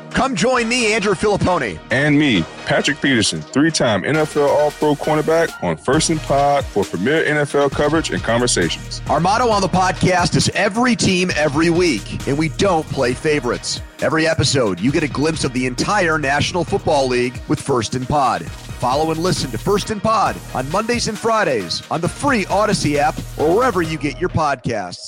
Come join me, Andrew Filipponi. And me, Patrick Peterson, 3-time NFL All-Pro cornerback on First and Pod for premier NFL coverage and conversations. Our motto on the podcast is every team, every week, and we don't play favorites. Every episode, you get a glimpse of the entire National Football League with First and Pod. Follow and listen to First and Pod on Mondays and Fridays on the free Odyssey app or wherever you get your podcasts.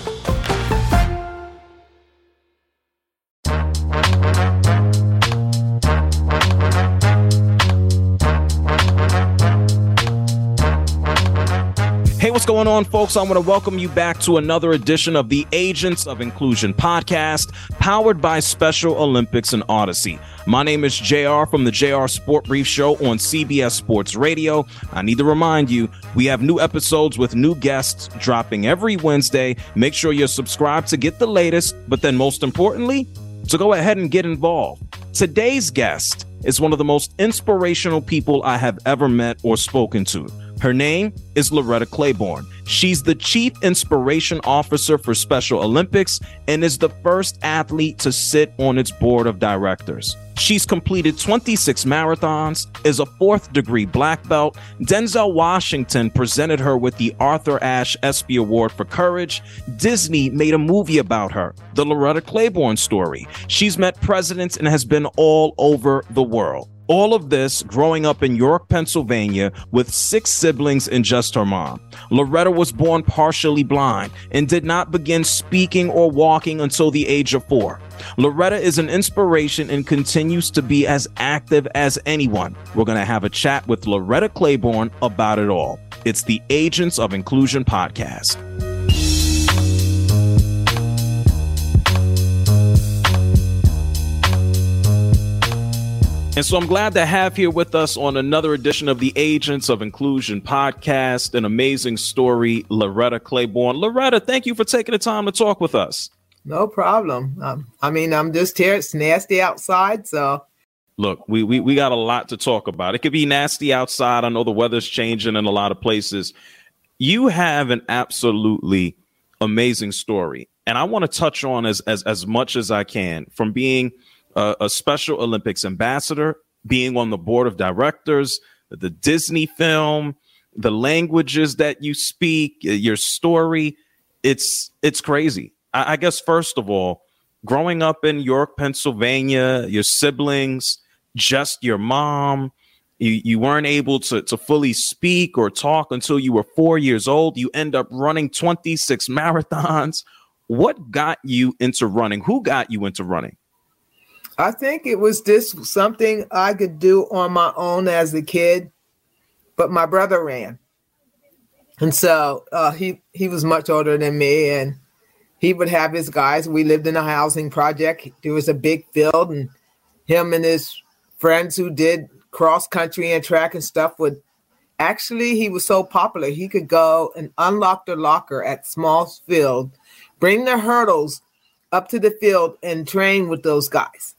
Hey, what's going on, folks? I want to welcome you back to another edition of the Agents of Inclusion podcast, powered by Special Olympics and Odyssey. My name is JR from the JR Sport Brief Show on CBS Sports Radio. I need to remind you, we have new episodes with new guests dropping every Wednesday. Make sure you're subscribed to get the latest, but then most importantly, to go ahead and get involved. Today's guest is one of the most inspirational people I have ever met or spoken to. Her name is Loretta Claiborne. She's the Chief Inspiration Officer for Special Olympics and is the first athlete to sit on its board of directors. She's completed 26 marathons, is a 4th degree black belt. Denzel Washington presented her with the Arthur Ashe ESPY Award for Courage. Disney made a movie about her, The Loretta Claiborne Story. She's met presidents and has been all over the world. All of this growing up in York, Pennsylvania, with 6 siblings and just her mom. Loretta was born partially blind and did not begin speaking or walking until the age of 4. Loretta is an inspiration and continues to be as active as anyone. We're going to have a chat with Loretta Claiborne about it all. It's the Agents of Inclusion podcast. And so I'm glad to have here with us on another edition of the Agents of Inclusion podcast, an amazing story, Loretta Claiborne. Loretta, thank you for taking the time to talk with us. No problem. I'm just here. It's nasty outside, so. Look, we got a lot to talk about. It could be nasty outside. I know the weather's changing in a lot of places. You have an absolutely amazing story, and I want to touch on as much as I can, from being a Special Olympics ambassador, being on the board of directors, the Disney film, the languages that you speak, your story. It's crazy. I guess, first of all, growing up in York, Pennsylvania, your siblings, just your mom, you weren't able to fully speak or talk until you were 4 years old. You end up running 26 marathons. What got you into running? Who got you into running? I think it was just something I could do on my own as a kid, but my brother ran. And so he was much older than me, and he would have his guys. We lived in a housing project. There was a big field, and him and his friends who did cross country and track and stuff he was so popular. He could go and unlock the locker at small field, bring the hurdles up to the field and train with those guys.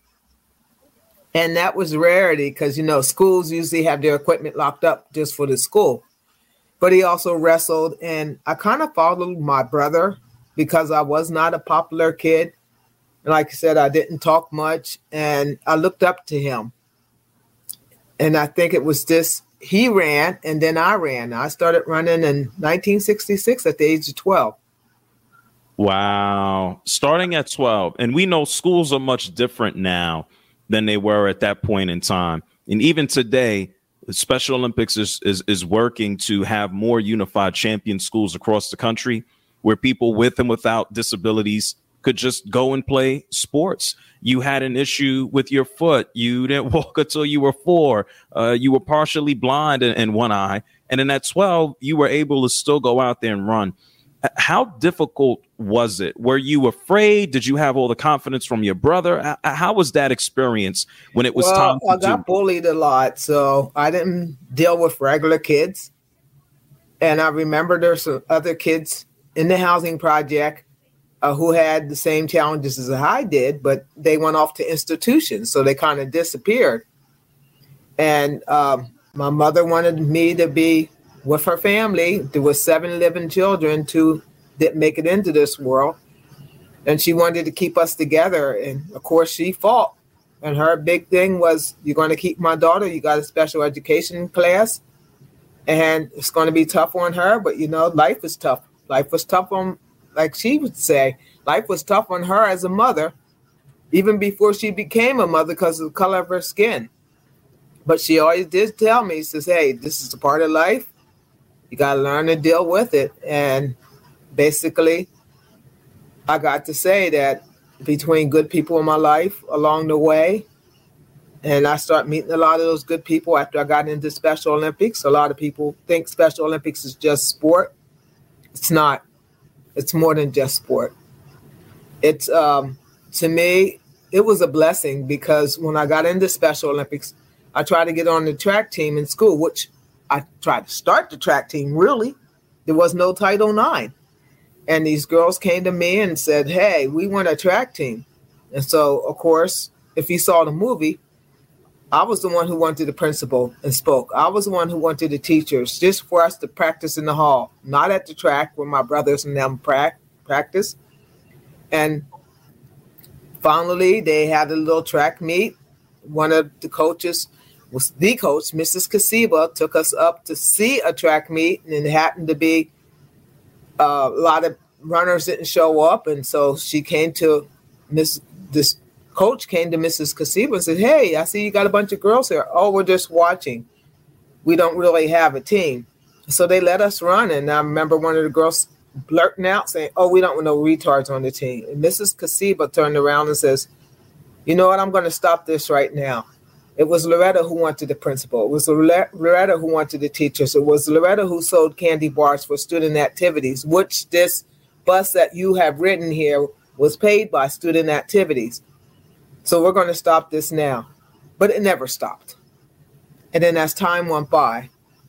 And that was rarity because, schools usually have their equipment locked up just for the school. But he also wrestled, and I kind of followed my brother because I was not a popular kid. And like I said, I didn't talk much, and I looked up to him. And I think it was just he ran, and then I ran. I started running in 1966 at the age of 12. Wow. Starting at 12. And we know schools are much different now than they were at that point in time. And even today, the Special Olympics is working to have more unified champion schools across the country where people with and without disabilities could just go and play sports. You had an issue with your foot. You didn't walk until you were 4. You were partially blind in one eye. And then at 12, you were able to still go out there and run. How difficult was it? Were you afraid? Did you have all the confidence from your brother? How was that experience when it was time to I got bullied a lot, so I didn't deal with regular kids. And I remember there's some other kids in the housing project who had the same challenges as I did, but they went off to institutions, so they kind of disappeared. And my mother wanted me to be with her family. There were 7 living children, 2 didn't make it into this world. And she wanted to keep us together. And of course she fought And her big thing was, you're going to keep my daughter. You got a special education class. And it's going to be tough on her. But, life is tough. Life was tough on, like she would say, life was tough on her as a mother, even before she became a mother because of the color of her skin. But she always did tell me, she says, hey, this is a part of life. You got to learn to deal with it. And basically, I got to say that between good people in my life along the way, and I started meeting a lot of those good people after I got into Special Olympics. A lot of people think Special Olympics is just sport. It's not. It's more than just sport. It's, to me, it was a blessing because when I got into Special Olympics, I tried to get on the track team in school, which I tried to start the track team, really. There was no Title IX. And these girls came to me and said, hey, we want a track team. And so, of course, if you saw the movie, I was the one who went to the principal and spoke. I was the one who went to the teachers just for us to practice in the hall, not at the track where my brothers and them practice. And finally, they had a little track meet. One of the coaches was the coach, Mrs. Kasiba, took us up to see a track meet, and it happened to be a lot of runners didn't show up, and so she came to this coach came to Mrs. Kasiba and said, hey, I see you got a bunch of girls here. Oh, we're just watching. We don't really have a team. So they let us run, and I remember one of the girls blurting out saying, oh, we don't want no retards on the team. And Mrs. Kasiba turned around and says, you know what, I'm going to stop this right now. It was Loretta who went to the principal. It was Loretta who went to the teachers. It was Loretta who sold candy bars for student activities, which this bus that you have ridden here was paid by student activities. So we're going to stop this now. But it never stopped. And then as time went by,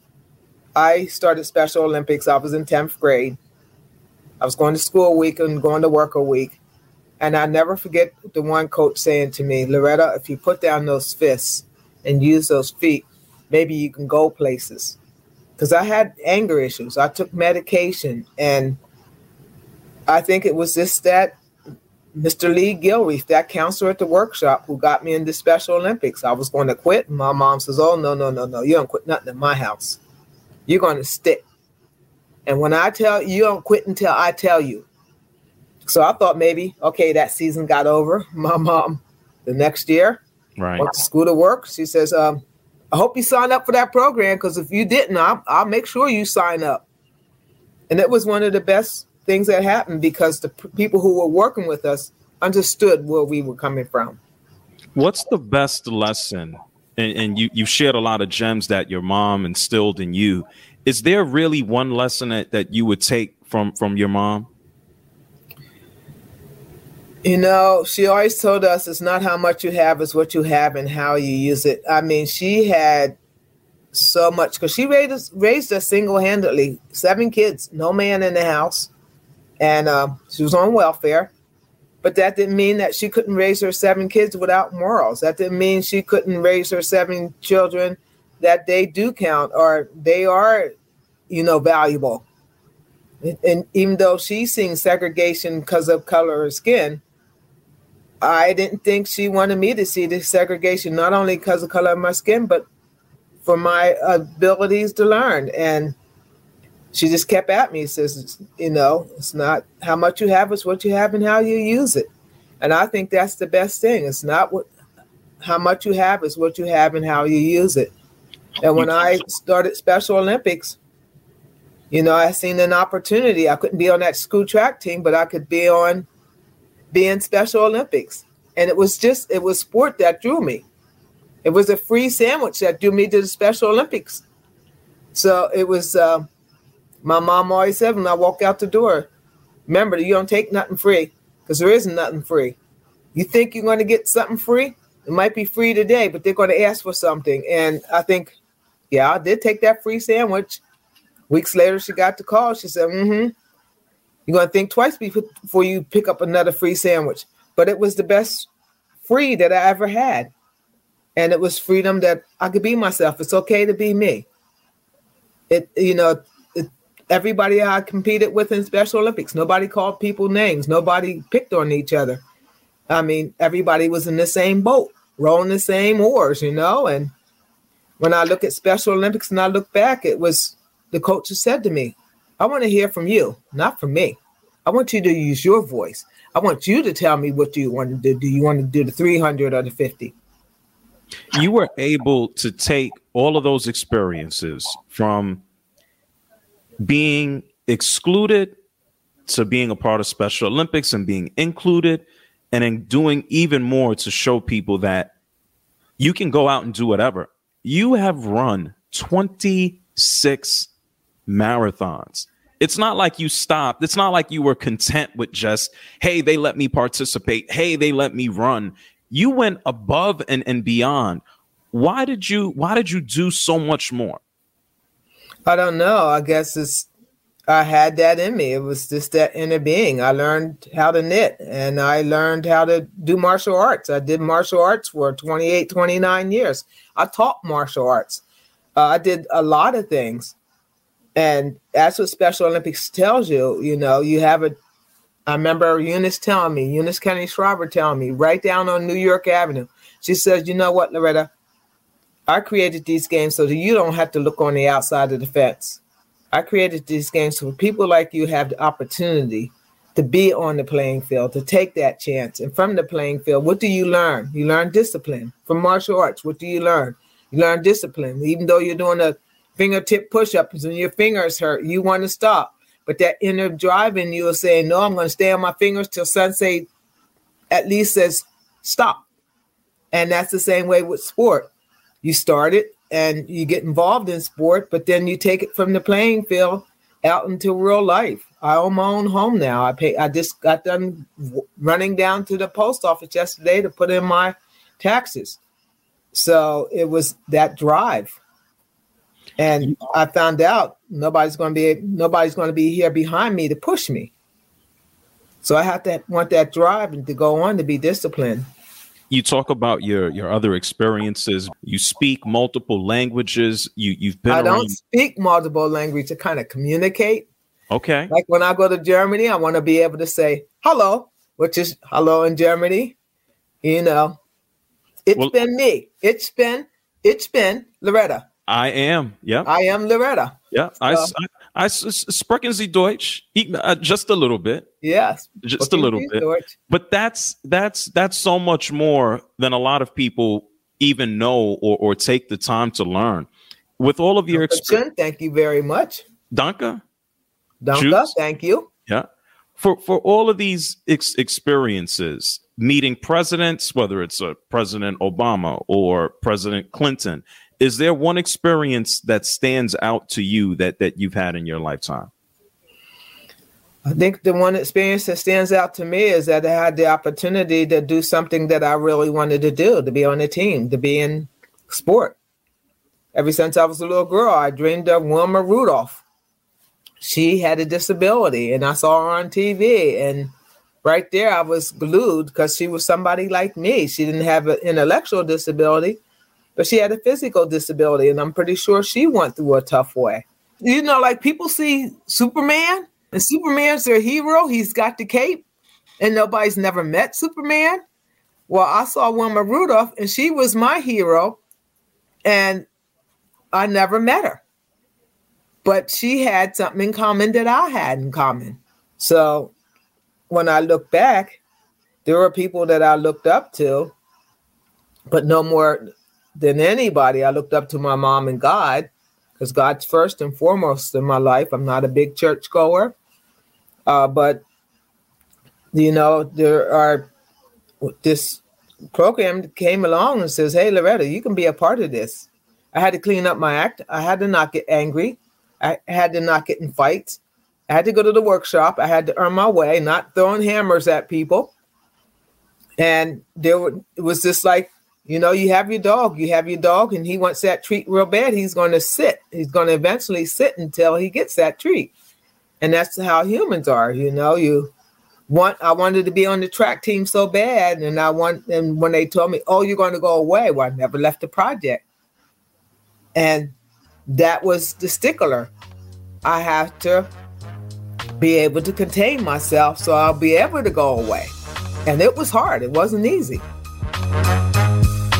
I started Special Olympics. I was in 10th grade. I was going to school a week and going to work a week. And I never forget the one coach saying to me, Loretta, if you put down those fists and use those feet, maybe you can go places. Because I had anger issues. I took medication. And I think it was just that Mr. Lee Gilreath, that counselor at the workshop, who got me into Special Olympics. I was going to quit. And my mom says, oh, no. You don't quit nothing in my house. You're going to stick. And when I tell you, you don't quit until I tell you. So I thought maybe, okay, that season got over. My mom, the next year, went to school to work. She says, I hope you sign up for that program, because if you didn't, I'll make sure you sign up. And it was one of the best things that happened because the people who were working with us understood where we were coming from. What's the best lesson? And you shared a lot of gems that your mom instilled in you. Is there really one lesson that you would take from your mom? You know, she always told us it's not how much you have, it's what you have and how you use it. I mean, she had so much, because she raised us single-handedly, 7 kids, no man in the house. And she was on welfare. But that didn't mean that she couldn't raise her 7 kids without morals. That didn't mean she couldn't raise her 7 children that they do count or they are, valuable. And even though she's seeing segregation because of color of skin, I didn't think she wanted me to see the segregation, not only because of color of my skin, but for my abilities to learn. And she just kept at me, says, it's not how much you have, it's what you have and how you use it. And I think that's the best thing. It's not how much you have, it's what you have and how you use it. And when I started Special Olympics, I seen an opportunity. I couldn't be on that school track team, but I could be in Special Olympics. And it was sport that drew me. It was a free sandwich that drew me to the Special Olympics. So it was, my mom always said when I walk out the door, remember, you don't take nothing free, because there isn't nothing free. You think you're going to get something free? It might be free today, but they're going to ask for something. And I think, yeah, I did take that free sandwich. Weeks later, she got the call. She said, you're going to think twice before you pick up another free sandwich. But it was the best free that I ever had. And it was freedom that I could be myself. It's okay to be me. Everybody I competed with in Special Olympics, nobody called people names. Nobody picked on each other. I mean, everybody was in the same boat. rowing the same oars, you know. And when I look at Special Olympics and I look back, it was the coach who said to me, I want to hear from you, not from me. I want you to use your voice. I want you to tell me what do you want to do. Do you want to do the 300 or the 50? You were able to take all of those experiences from being excluded to being a part of Special Olympics and being included, and then doing even more to show people that you can go out and do whatever. You have run 26 marathons. It's not like you stopped. It's not like you were content with just, hey, they let me participate. Hey, they let me run. You went above and beyond. Why did you do so much more? I don't know. I guess I had that in me. It was just that inner being. I learned how to knit, and I learned how to do martial arts. I did martial arts for 28, 29 years. I taught martial arts. I did a lot of things. And that's what Special Olympics tells you. You know, I remember Eunice Kennedy Shriver telling me right down on New York Avenue. She says, you know what, Loretta? I created these games so that you don't have to look on the outside of the fence. I created these games so people like you have the opportunity to be on the playing field, to take that chance. And from the playing field, what do you learn? You learn discipline. From martial arts, what do you learn? You learn discipline. Even though you're doing a fingertip push-ups and your fingers hurt, you want to stop. But that inner drive in you is saying, no, I'm going to stay on my fingers till Sensei at least says stop. And that's the same way with sport. You start it and you get involved in sport, but then you take it from the playing field out into real life. I own my own home now. I just got done running down to the post office yesterday to put in my taxes. So it was that drive. And I found out nobody's going to be here behind me to push me. So I have to want that drive and to go on to be disciplined. You talk about your other experiences. You speak multiple languages. You've been. I don't speak multiple languages to kind of communicate. Okay. Like when I go to Germany, I want to be able to say hello, which is hello in Germany. You know, it's been me. It's been Loretta. I am. Yeah. I am Loretta. Yeah. So, I sprechen Sie Deutsch? Just a little bit. Yes. Just a little bit. Deutsch. But that's so much more than a lot of people even know or take the time to learn. With all of your experience. Thank you very much. Danke. Danke. Thank you. Yeah. For all of these experiences, meeting presidents, whether it's President Obama or President Clinton, is there one experience that stands out to you that you've had in your lifetime? I think the one experience that stands out to me is that I had the opportunity to do something that I really wanted to do, to be on a team, to be in sport. Ever since I was a little girl, I dreamed of Wilma Rudolph. She had a disability, and I saw her on TV. And right there, I was glued because she was somebody like me. She didn't have an intellectual disability, but she had a physical disability, and I'm pretty sure she went through a tough way. You know, like people see Superman, and Superman's their hero. He's got the cape, and nobody's never met Superman. Well, I saw Wilma Rudolph, and she was my hero, and I never met her. But she had something in common that I had in common. So when I look back, there were people that I looked up to, but no more than anybody, I looked up to my mom and God, because God's first and foremost in my life. I'm not a big church goer, but you know, this program came along and says, "Hey, Loretta, you can be a part of this." I had to clean up my act. I had to not get angry. I had to not get in fights. I had to go to the workshop. I had to earn my way, not throwing hammers at people. And it was just like, you know, you have your dog, and he wants that treat real bad. He's going to sit. He's going to eventually sit until he gets that treat. And that's how humans are. You know, I wanted to be on the track team so bad. And when they told me, oh, you're going to go away. Well, I never left the project. And that was the stickler. I have to be able to contain myself so I'll be able to go away. And it was hard. It wasn't easy.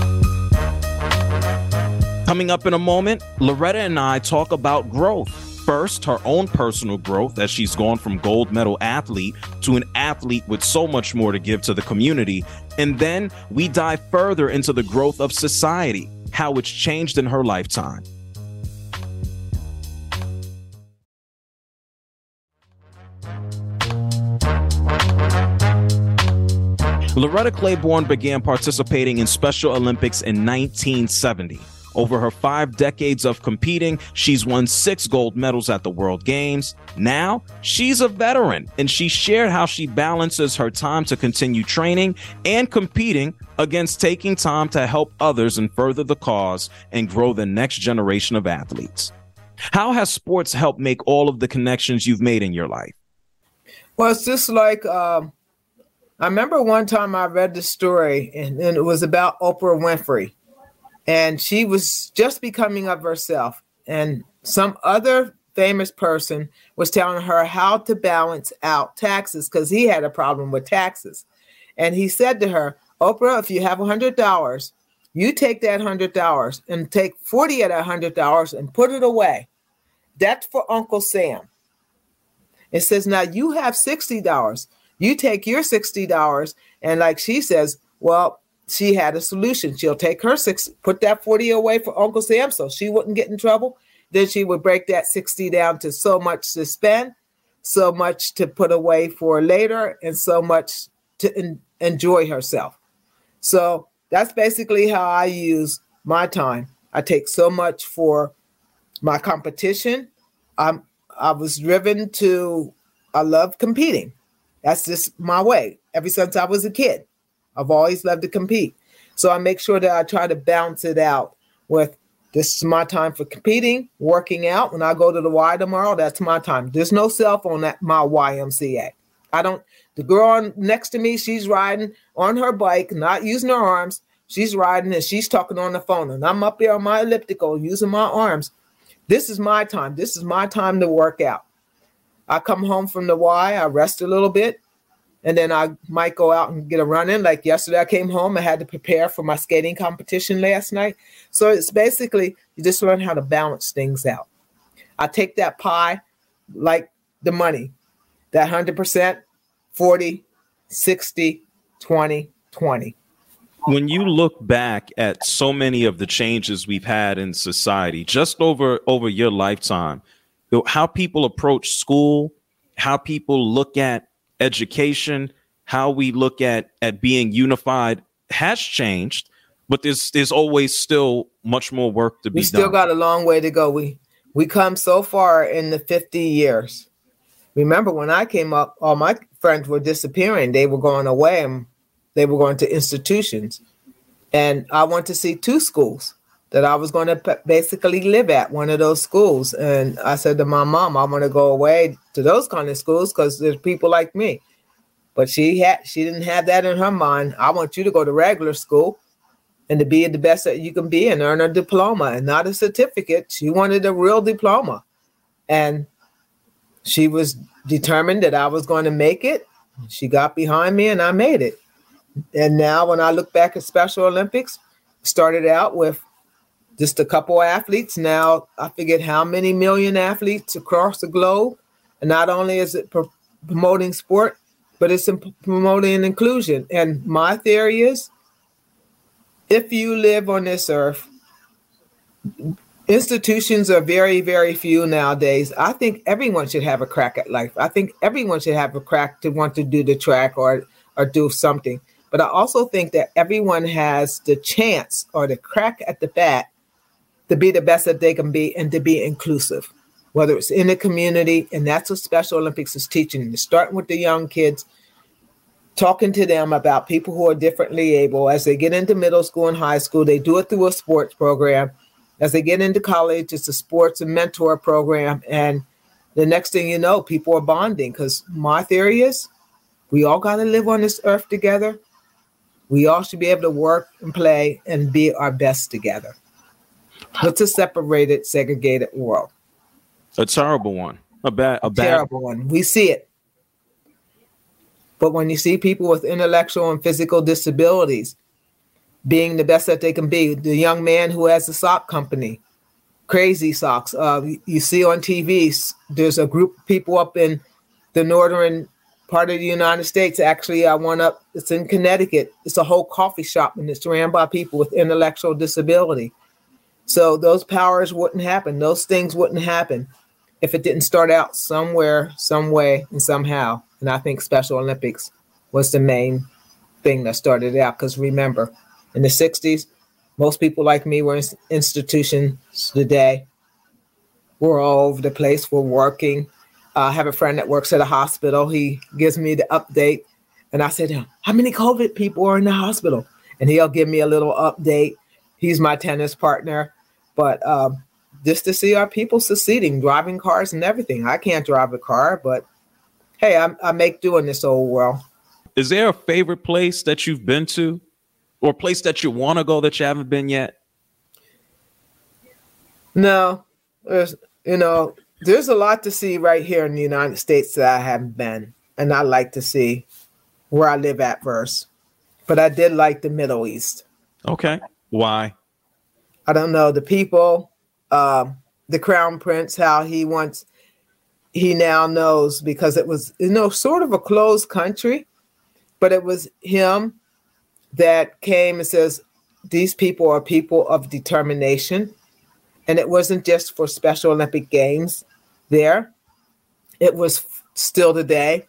Coming up in a moment, Loretta and I talk about growth. First, her own personal growth as she's gone from gold medal athlete to an athlete with so much more to give to the community. And then we dive further into the growth of society, how it's changed in her lifetime. Loretta Claiborne began participating in Special Olympics in 1970. Over her 5 decades of competing, she's won 6 gold medals at the World Games. Now, she's a veteran, and she shared how she balances her time to continue training and competing against taking time to help others and further the cause and grow the next generation of athletes. How has sports helped make all of the connections you've made in your life? Well, it's just like I remember one time I read the story, and it was about Oprah Winfrey. And she was just becoming of herself. And some other famous person was telling her how to balance out taxes because he had a problem with taxes. And he said to her, Oprah, if you have $100, you take that $100 and take 40 of that $100 and put it away. That's for Uncle Sam. It says, now you have $60. You take your $60. And like she says, well, she had a solution. She'll take her put that 40 away for Uncle Sam so she wouldn't get in trouble. Then she would break that 60 down to so much to spend, so much to put away for later, and so much to enjoy herself. So that's basically how I use my time. I take so much for my competition. I was driven to, I love competing. That's just my way. Ever since I was a kid, I've always loved to compete. So I make sure that I try to balance it out with, this is my time for competing, working out. When I go to the Y tomorrow, that's my time. There's no cell phone at my YMCA. The girl next to me, she's riding on her bike, not using her arms. She's riding and she's talking on the phone. And I'm up there on my elliptical using my arms. This is my time. This is my time to work out. I come home from the Y, I rest a little bit. And then I might go out and get a run in. Like yesterday, I came home. I had to prepare for my skating competition last night. So it's basically, you just learn how to balance things out. I take that pie like the money, that 100%, 40, 60, 20, 20. When you look back at so many of the changes we've had in society, just over your lifetime, how people approach school, how people look at education, how we look at being unified has changed, but there's always still much more work to be done. We still got a long way to go. We come so far in the 50 years. Remember when I came up, all my friends were disappearing. They were going away and they were going to institutions. And I went to see 2 schools that I was going to basically live at, one of those schools. And I said to my mom, I want to go away to those kind of schools because there's people like me. But she didn't have that in her mind. I want you to go to regular school and to be the best that you can be and earn a diploma and not a certificate. She wanted a real diploma. And she was determined that I was going to make it. She got behind me and I made it. And now when I look back at Special Olympics, started out with just a couple of athletes. Now I figured how many million athletes across the globe. And not only is it promoting sport, but it's promoting inclusion. And my theory is, if you live on this earth, institutions are very, very few nowadays. I think everyone should have a crack at life. I think everyone should have a crack to want to do the track or do something. But I also think that everyone has the chance or the crack at the bat to be the best that they can be and to be inclusive, whether it's in the community. And that's what Special Olympics is teaching. It's starting with the young kids, talking to them about people who are differently able. As they get into middle school and high school, they do it through a sports program. As they get into college, it's a sports and mentor program. And the next thing you know, people are bonding, because my theory is we all got to live on this earth together. We all should be able to work and play and be our best together. It's a separated, segregated world. A terrible one. A terrible one. We see it. But when you see people with intellectual and physical disabilities, being the best that they can be. The young man who has a sock company, Crazy Socks. You see on TV, there's a group of people up in the northern part of the United States. Actually, it's in Connecticut. It's a whole coffee shop, and it's ran by people with intellectual disability. So those powers wouldn't happen. Those things wouldn't happen if it didn't start out somewhere, some way, and somehow. And I think Special Olympics was the main thing that started it out. Because remember, in the 60s, most people like me were in institutions today. We're all over the place. We're working. I have a friend that works at a hospital. He gives me the update. And I said, how many COVID people are in the hospital? And he'll give me a little update. He's my tennis partner. But just to see our people succeeding, driving cars and everything. I can't drive a car, but hey, I make do in this old world. Is there a favorite place that you've been to, or a place that you want to go that you haven't been yet? No, there's a lot to see right here in the United States that I haven't been, and I like to see where I live at first. But I did like the Middle East. Okay, why? I don't know, the people, the Crown Prince, how he now knows, because it was sort of a closed country, but it was him that came and says, these people are people of determination. And it wasn't just for Special Olympic Games there. It was still today.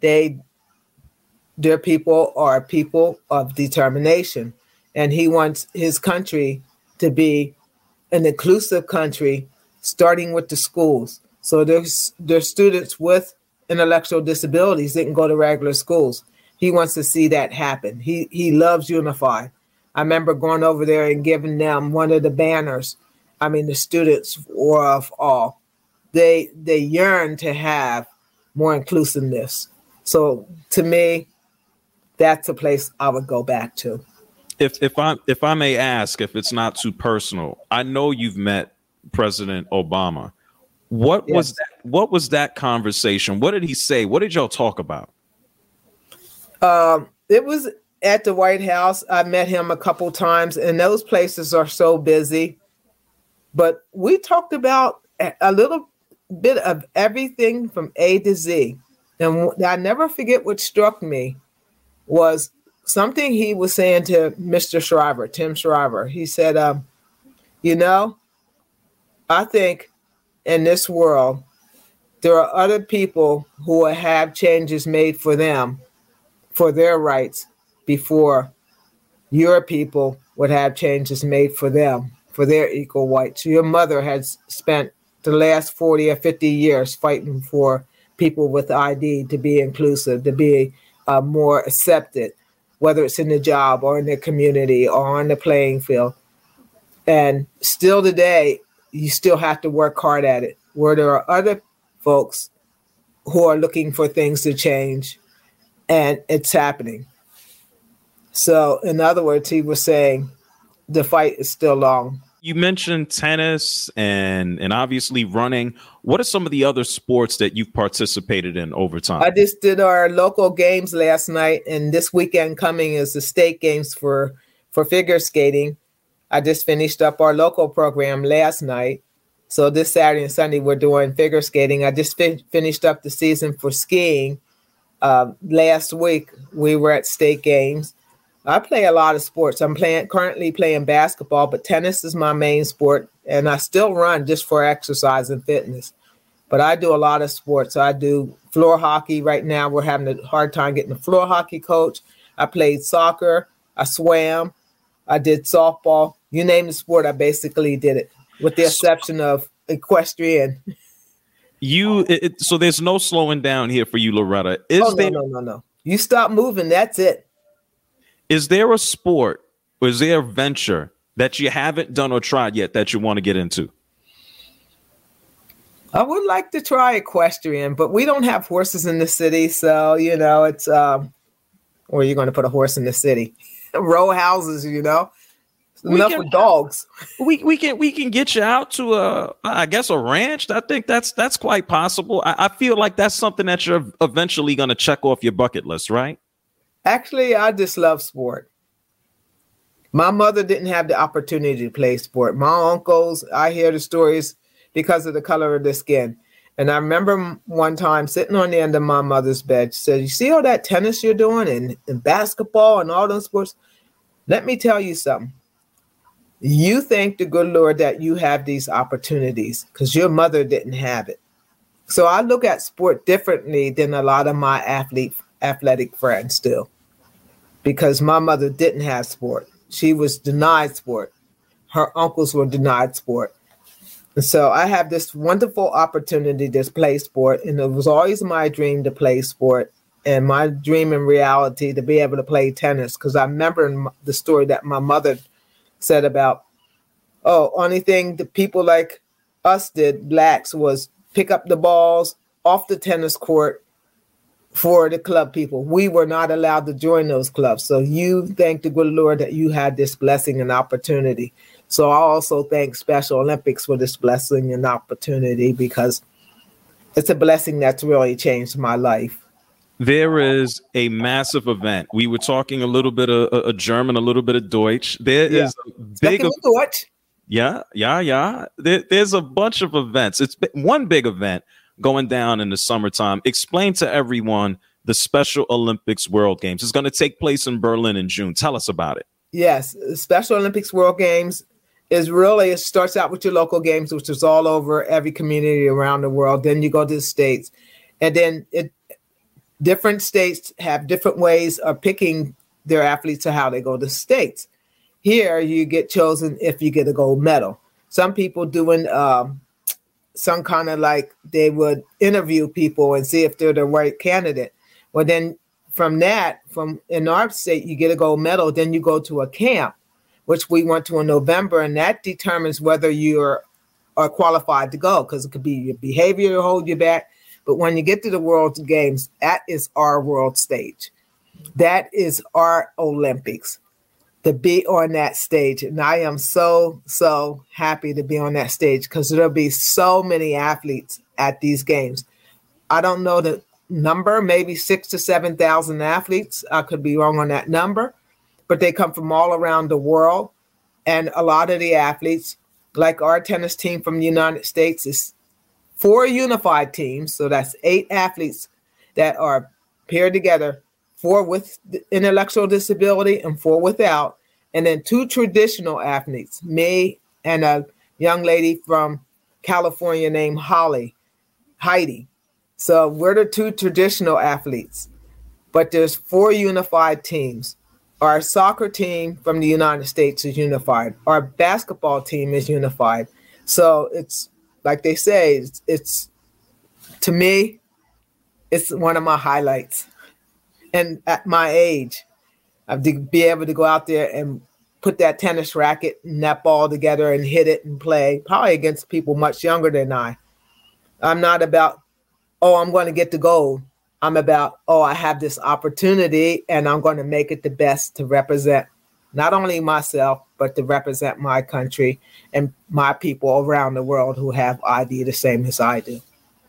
Their people are people of determination. And he wants his country to be an inclusive country, starting with the schools. So there's students with intellectual disabilities that can go to regular schools. He wants to see that happen. He loves Unify. I remember going over there and giving them one of the banners. I mean, the students were of all. They yearn to have more inclusiveness. So to me, that's a place I would go back to. If I may ask, if it's not too personal, I know you've met President Obama. What was that conversation? What did he say? What did y'all talk about? It was at the White House. I met him a couple times, and those places are so busy. But we talked about a little bit of everything from A to Z. And I never forget what struck me was something he was saying to Mr. Shriver, Tim Shriver. He said, I think in this world, there are other people who will have changes made for them, for their rights, before your people would have changes made for them, for their equal rights. Your mother has spent the last 40 or 50 years fighting for people with ID to be inclusive, to be more accepted, whether it's in the job or in the community or on the playing field. And still today, you still have to work hard at it, where there are other folks who are looking for things to change, and it's happening. So in other words, he was saying the fight is still long. You mentioned tennis and obviously running. What are some of the other sports that you've participated in over time? I just did our local games last night, and this weekend coming is the state games for figure skating. I just finished up our local program last night. So this Saturday and Sunday, we're doing figure skating. I just finished up the season for skiing. Last week, we were at state games. I play a lot of sports. I'm currently playing basketball, but tennis is my main sport, and I still run just for exercise and fitness. But I do a lot of sports. I do floor hockey. Right now, we're having a hard time getting a floor hockey coach. I played soccer. I swam. I did softball. You name the sport, I basically did it, with the exception of equestrian. So there's no slowing down here for you, Loretta. No. You stop moving, that's it. Is there a sport or is there a venture that you haven't done or tried yet that you want to get into? I would like to try equestrian, but we don't have horses in the city. So, it's, where are you going to put a horse in the city? Row houses, enough with dogs. We can get you out to a ranch. I think that's quite possible. I feel like that's something that you're eventually going to check off your bucket list, right? Actually, I just love sport. My mother didn't have the opportunity to play sport. My uncles, I hear the stories because of the color of their skin. And I remember one time sitting on the end of my mother's bed, she said, you see all that tennis you're doing and basketball and all those sports? Let me tell you something. You thank the good Lord that you have these opportunities because your mother didn't have it. So I look at sport differently than a lot of my athletic friends still, because my mother didn't have sport. She was denied sport. Her uncles were denied sport. And so I have this wonderful opportunity to play sport, and it was always my dream to play sport and my dream in reality to be able to play tennis, because I remember the story that my mother said about, only thing the people like us did, blacks, was pick up the balls off the tennis court for the club people. We were not allowed to join those clubs. So you thank the good Lord that you had this blessing and opportunity. So I also thank Special Olympics for this blessing and opportunity, because it's a blessing that's really changed my life. There is a massive event. We were talking a little bit of German, a little bit of Deutsch. There is a big Deutsch. Yeah. There's a bunch of events. It's one big event going down in the summertime. Explain to everyone the Special Olympics World Games. It's going to take place in Berlin in June. Tell us about it. Yes, Special Olympics World Games it starts out with your local games, which is all over every community around the world. Then you go to the States, and then different states have different ways of picking their athletes to how they go to the States. Here, you get chosen if you get a gold medal. Some people doing some kind of like they would interview people and see if they're the right candidate. Well, then from in our state, you get a gold medal. Then you go to a camp, which we went to in November, and that determines whether you are qualified to go, because it could be your behavior to hold you back. But when you get to the World Games, that is our world stage. That is our Olympics, to be on that stage. And I am so, so happy to be on that stage, because there'll be so many athletes at these games. I don't know the number, maybe 6,000 to 7,000 athletes. I could be wrong on that number, but they come from all around the world. And a lot of the athletes, like our tennis team from the United States, is 4 unified teams. So that's 8 athletes that are paired together, 4 with intellectual disability and 4 without. And then 2 traditional athletes, me and a young lady from California named Heidi. So we're the 2 traditional athletes, but there's 4 unified teams. Our soccer team from the United States is unified. Our basketball team is unified. So it's like they say, it's to me, it's one of my highlights. And at my age, I'd be able to go out there and put that tennis racket and that ball together and hit it and play, probably against people much younger than I. I'm not about, I'm going to get the gold. I'm about, I have this opportunity and I'm going to make it the best to represent not only myself, but to represent my country and my people around the world who have ID the same as I do.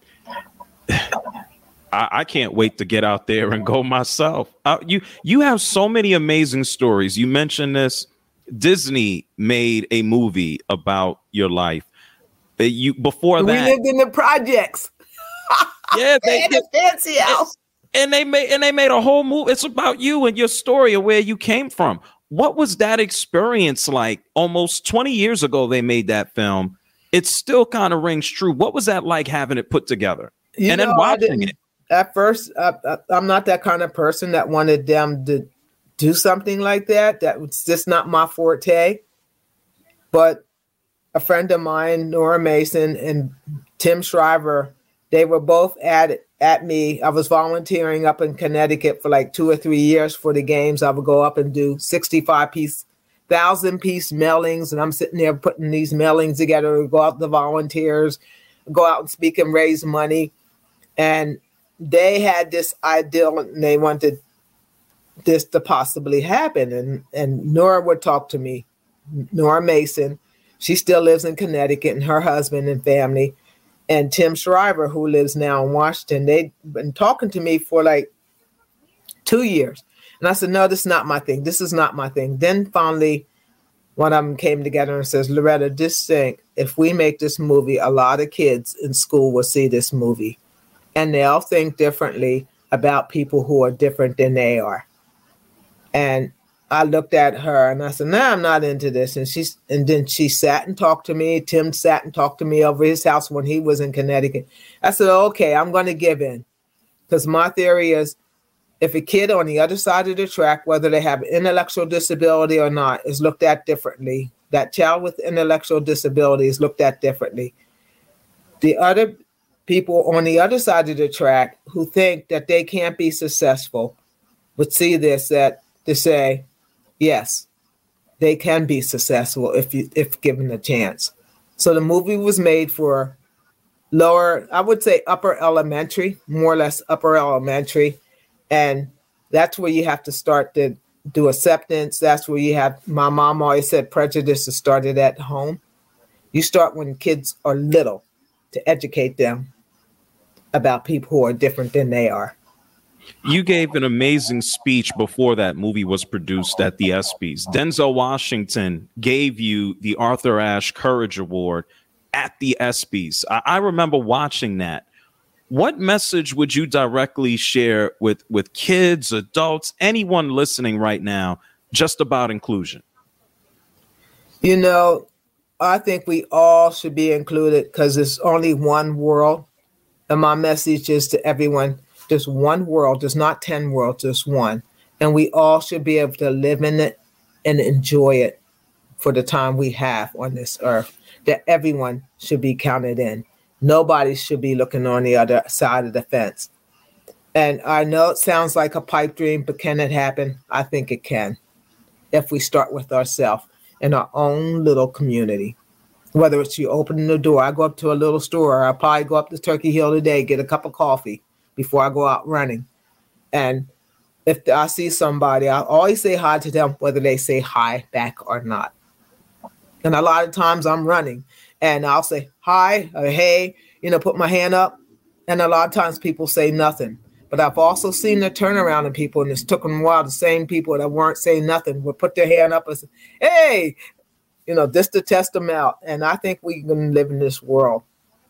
I can't wait to get out there and go myself. You have so many amazing stories. You mentioned this. Disney made a movie about your life. We lived in the projects. Yeah, they had a fancy house. And they made a whole movie. It's about you and your story of where you came from. What was that experience like? Almost 20 years ago, they made that film. It still kind of rings true. What was that like having it put together? Then watching it? At first, I'm not that kind of person that wanted them to do something like that. That was just not my forte. But a friend of mine, Nora Mason and Tim Shriver, they were both at me. I was volunteering up in Connecticut for like 2 or 3 years for the games. I would go up and do 1,000-piece mailings, and I'm sitting there putting these mailings together, go out to volunteers, go out and speak and raise money. And they had this ideal, and they wanted this to possibly happen. And Nora would talk to me, Nora Mason. She still lives in Connecticut, and her husband and family. And Tim Shriver, who lives now in Washington, they've been talking to me for like 2 years. And I said, no, this is not my thing. This is not my thing. Then finally, one of them came together and says, Loretta, just think, if we make this movie, a lot of kids in school will see this movie and they'll think differently about people who are different than they are. And I looked at her and I said, no, I'm not into this. And then she sat and talked to me. Tim sat and talked to me over his house when he was in Connecticut. I said, okay, I'm going to give in. Because my theory is, if a kid on the other side of the track, whether they have intellectual disability or not, is looked at differently, that child with intellectual disability is looked at differently. The other people on the other side of the track who think that they can't be successful would see this, that to say, yes, they can be successful if given a chance. So the movie was made for lower, I would say upper elementary, more or less upper elementary. And that's where you have to start to do acceptance. That's where you have, my mom always said, prejudice is started at home. You start when kids are little to educate them about people who are different than they are. You gave an amazing speech before that movie was produced at the ESPYs. Denzel Washington gave you the Arthur Ashe Courage Award at the ESPYs. I remember watching that. What message would you directly share with kids, adults, anyone listening right now, just about inclusion? You know, I think we all should be included because there's only one world. And my message is to everyone, there's one world, there's not 10 worlds, there's one. And we all should be able to live in it and enjoy it for the time we have on this earth, that everyone should be counted in. Nobody should be looking on the other side of the fence. And I know it sounds like a pipe dream, but can it happen? I think it can, if we start with ourselves in our own little community. Whether it's you opening the door, I go up to a little store, I'll probably go up to Turkey Hill today, get a cup of coffee before I go out running. And if I see somebody, I always say hi to them, whether they say hi back or not. And a lot of times I'm running and I'll say hi or hey, put my hand up. And a lot of times people say nothing. But I've also seen the turnaround in people, and it's took them a while. The same people that weren't saying nothing would put their hand up and say, hey, just to test them out. And I think we can live in this world.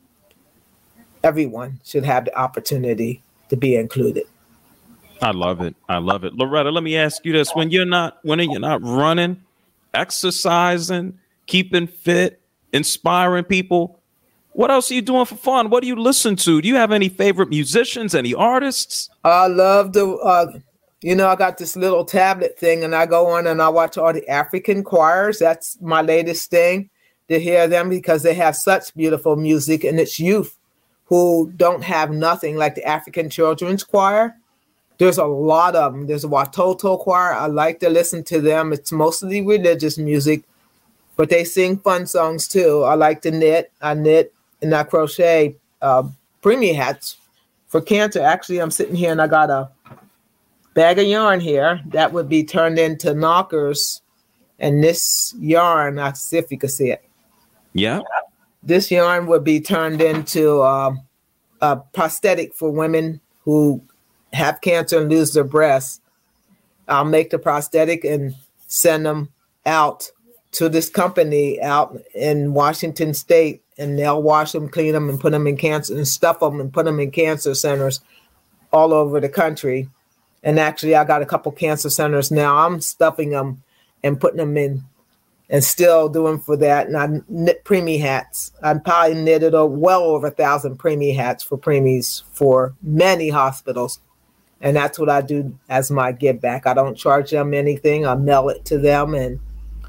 Everyone should have the opportunity to be included. I love it. I love it. Loretta, let me ask you this. When you're not running, exercising, keeping fit, inspiring people, what else are you doing for fun? What do you listen to? Do you have any favorite musicians, any artists? I love I got this little tablet thing and I go on and I watch all the African choirs. That's my latest thing, to hear them because they have such beautiful music, and it's youth who don't have nothing, like the African Children's Choir. There's a lot of them. There's a Watoto Choir. I like to listen to them. It's mostly religious music, but they sing fun songs too. I like to knit. I knit and I crochet preemie hats for cancer. Actually, I'm sitting here and I got a bag of yarn here that would be turned into knockers. And this yarn, I'll see if you can see it. Yeah. This yarn would be turned into a prosthetic for women who have cancer and lose their breasts. I'll make the prosthetic and send them out to this company out in Washington State, and they'll wash them, clean them, and put them in cancer and stuff them and put them in cancer centers all over the country. And actually, I got a couple cancer centers now. I'm stuffing them and putting them in and still doing for that. And I knit preemie hats. I probably knitted well over 1,000 preemie hats for preemies for many hospitals. And that's what I do as my give back. I don't charge them anything. I mail it to them. And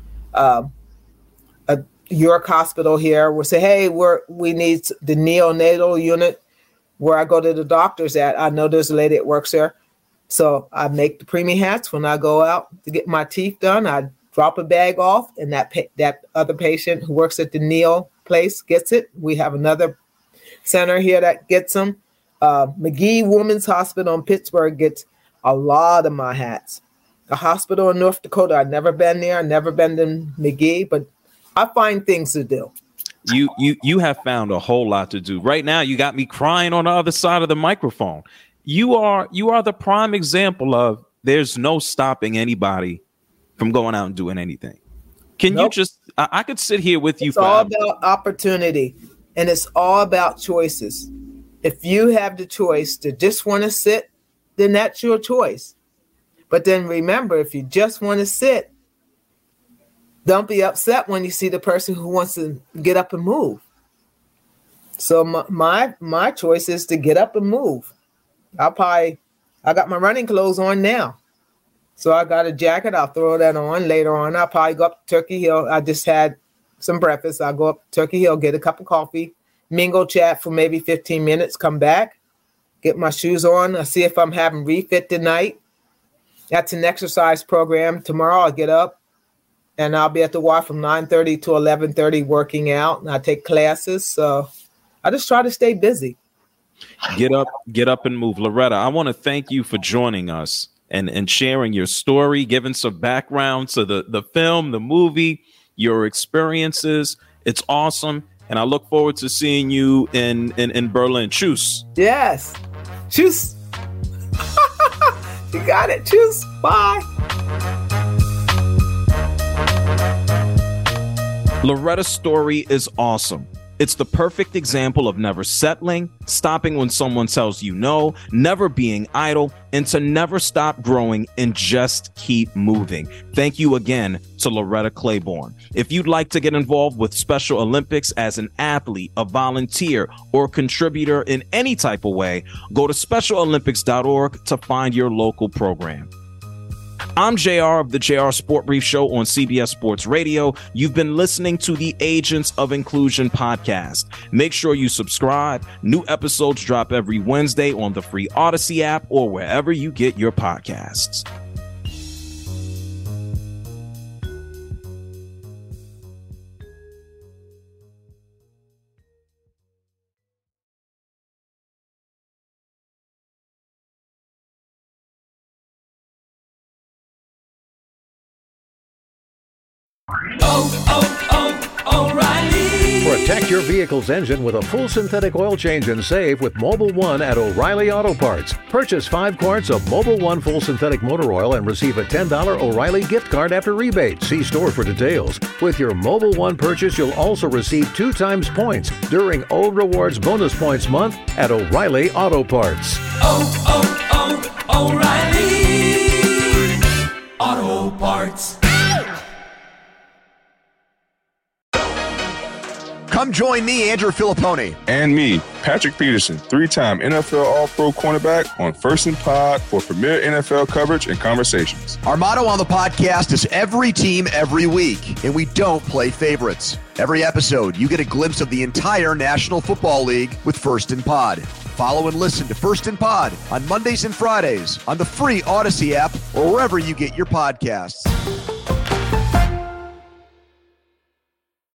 York Hospital here will say, hey, we need the neonatal unit where I go to the doctors at. I know there's a lady that works there. So I make the preemie hats. When I go out to get my teeth done, I drop a bag off, and that other patient who works at the neo place gets it. We have another center here that gets them. McGee Women's Hospital in Pittsburgh gets a lot of my hats. A hospital in North Dakota, I've never been there. I've never been to McGee, but I find things to do. You have found a whole lot to do. Right now, you got me crying on the other side of the microphone. You are the prime example of there's no stopping anybody from going out and doing anything. Can you just, I could sit here with you. It's all about opportunity, and it's all about choices. If you have the choice to just want to sit, then that's your choice. But then remember, if you just want to sit, don't be upset when you see the person who wants to get up and move. So my choice is to get up and move. I got my running clothes on now. So I got a jacket. I'll throw that on later on. I'll probably go up to Turkey Hill. I just had some breakfast. I'll go up to Turkey Hill, get a cup of coffee, mingle chat for maybe 15 minutes, come back, get my shoes on. I'll see if I'm having refit tonight. That's an exercise program. Tomorrow I'll get up and I'll be at the Y from 9:30 to 11:30 working out. And I take classes. So I just try to stay busy. Get up and move. Loretta, I want to thank you for joining us and sharing your story, giving some background to the film, the movie, your experiences. It's awesome. And I look forward to seeing you in Berlin. Tschüss. Yes. Tschüss. You got it. Tschüss. Bye. Loretta's story is awesome. It's the perfect example of never settling, stopping when someone tells you no, never being idle, and to never stop growing and just keep moving. Thank you again to Loretta Claiborne. If you'd like to get involved with Special Olympics as an athlete, a volunteer, or contributor in any type of way, go to specialolympics.org to find your local program. I'm JR of the JR Sport Brief Show on CBS Sports Radio. You've been listening to the Agents of Inclusion podcast. Make sure you subscribe. New episodes drop every Wednesday on the free Odyssey app or wherever you get your podcasts. O'Reilly. Protect your vehicle's engine with a full synthetic oil change and save with Mobil 1 at O'Reilly Auto Parts. Purchase 5 quarts of Mobil 1 full synthetic motor oil and receive a $10 O'Reilly gift card after rebate. See store for details. With your Mobil 1 purchase, you'll also receive 2 times points during O Rewards Bonus Points Month at O'Reilly Auto Parts. O'Reilly Auto Parts. Come join me, Andrew Filippone. And me, Patrick Peterson, 3-time NFL All-Pro cornerback on First and Pod for premier NFL coverage and conversations. Our motto on the podcast is every team, every week, and we don't play favorites. Every episode, you get a glimpse of the entire National Football League with First and Pod. Follow and listen to First and Pod on Mondays and Fridays on the free Odyssey app or wherever you get your podcasts.